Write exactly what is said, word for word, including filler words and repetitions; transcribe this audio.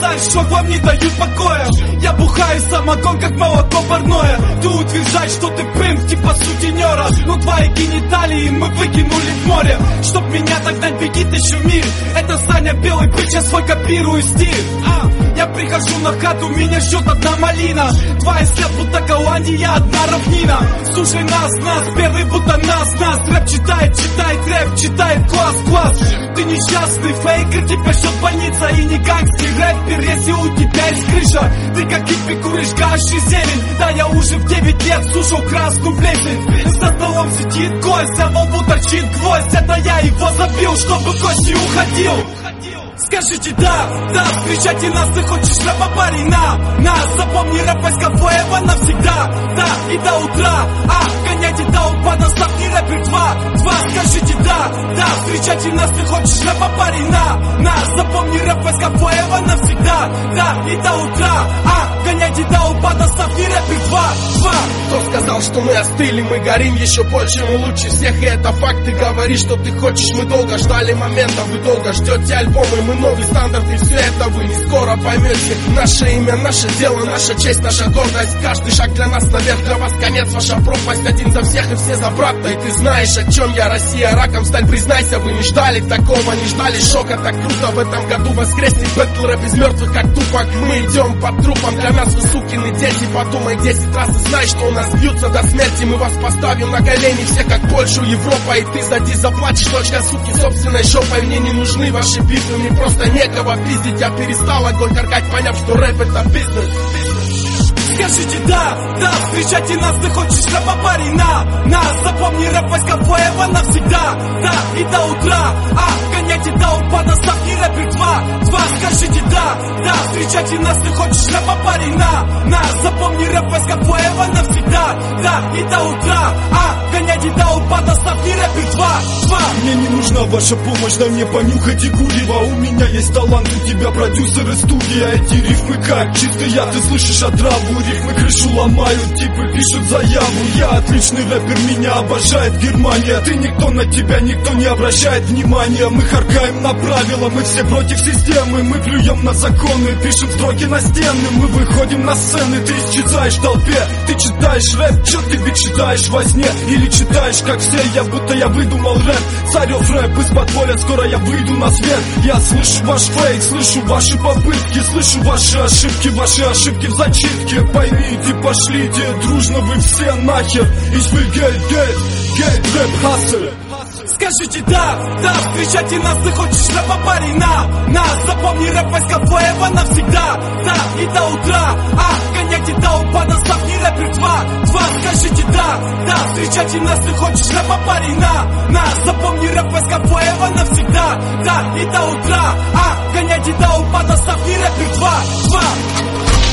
знаешь, шок вам не дают покоя. Я бухаю самогон, как молоко парное. Ты утверждаешь, что ты пымп, типа сутенера. Но твои гениталии мы выкинули в море. Чтоб меня догнать, беги тысячу миль. Это Саня белый бык, я свой копирую стиль. а, Я прихожу на хату, меня ждет одна малина. Твоя след будто Голландия, одна равнина. Слушай нас, нас, первый будто нас, нас. Рэп читает, читает рэп, читает класс, класс. Ты несчастный фейкер, тебя ждет больница. И не гангстер рэпер, если у тебя есть крыша. Ты как хиппи куришь гаш и зелень. Да я уже в девять лет слушал красную плесень. За столом сидит гость, а во лбу торчит гвоздь. Это я его забил, чтобы гость не уходил. Скажите да, да, встречайте нас, ты хочешь рэпа, парень, на, на. Запомни рэп Войсковоева навсегда, да, и до утра. А, гоняйте до упада, ставьте рэпер два, два. Скажите да, да, встречайте нас, ты хочешь рэпа, парень, на, на. Запомни рэп Войсковоева навсегда, да, и до утра. А, гоняйте до упада, ставьте рэпер два, два. Кто сказал, что мы остыли, мы горим еще больше, мы лучше всех, и это факт. Ты говоришь, что ты хочешь, мы долго ждали момента, вы долго ждете альбомы, мы новый стандарт, и все это вы не скоро поймете. Наше имя, наше дело, наша честь, наша гордость. Каждый шаг для нас наверх, для вас конец, ваша пропасть. Один за всех и все за брата. И ты знаешь, о чем я, Россия, раком сталь, признайся. Вы не ждали такого, не ждали шока. Так круто в этом году воскреснет бэтл рэп из мертвых, как Тупак. Мы идем по трупам, для нас вы сукины дети. Подумай десять раз и знай, что у нас бьются до смерти. Мы вас поставим на колени, все как Польшу, Европа. И ты сзади заплачешь, дочка, суки, собственной жопой. Мне не нужны ваши битвы, мне просто некого пиздить. Я перестал огонь каркать, поняв, что рэп это бизнес. Скажите да, да, встречайте нас, ты хочешь рэпа, парень, на, на. Запомни рэп Войсковоева навсегда, да, и до утра. А, гоняйте до упада, ставьте рэпер два, два. Скажите да, да, встречайте нас, ты хочешь рэпа, парень, на, на. Запомни рэп Войсковоева навсегда, да, и до утра. А, гоняйте до упада, ставьте рэпер два, два. Мне не нужна ваша помощь, да мне понюхать и курево. У меня есть талант, у тебя продюсеры, студия. Эти рифмы как чистый яд, ты слышишь отраву. Рифмы крышу ломают, типы пишут заяву. Я отличный рэпер, меня обожает Германия. Ты никто, на тебя никто не обращает внимания. Мы харкаем на правила, мы все против системы. Мы плюем на законы, пишем строки на стены. Мы выходим на сцены, ты исчезаешь в толпе. Ты читаешь рэп, чё ты ведь читаешь во сне? Или читаешь как все, я будто я выдумал рэп. Царев рэп из подполья, скоро я выйду на свет. Я слышу ваш фейк, слышу ваши попытки. Слышу ваши ошибки, ваши ошибки в зачитке. Поймите, пошлите, дружно вы все нахер. Ich will Geld, Geld, Geld, Rap, Hustle. Скажите да, да, встречайте нас, ты хочешь рэпа, парень, на, на. Запомни рэп Войсковоева навсегда, да, и до утра. А, гоняйте до упада, ставьте рэпер два, два. Скажите да, да, встречайте нас, ты хочешь рэпа, парень, на, на. Запомни рэп Войсковоева навсегда, да, и до утра. А, гоняйте до упада, ставьте рэпер два, два.